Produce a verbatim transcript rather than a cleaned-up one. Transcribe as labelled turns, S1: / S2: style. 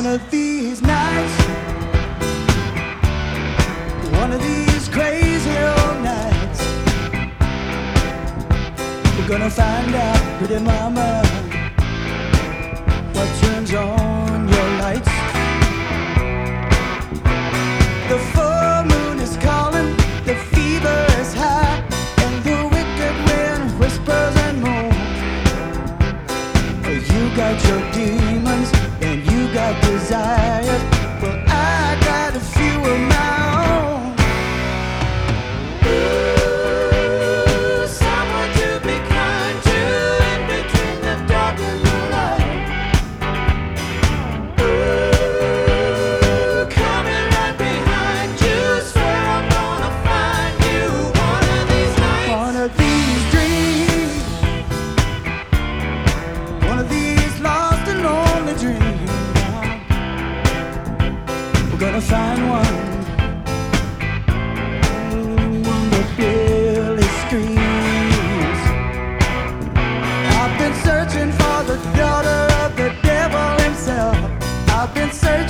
S1: of these nights, one of these crazy old nights, we're gonna find out, pretty mama, what turns on your lights. The full moon is calling, the fever is high, and the wicked wind whispers and moans. You got your demons and you got desires, but I got a few of my own. Ooh, someone to be kind to in between the dark and the light. Ooh, coming right behind you, swear I'm gonna find you one of these nights, one of these dreams, one of these lost and lonely dreams. We're gonna find one, one that really screams. I've been searching for the daughter of the devil himself. I've been searching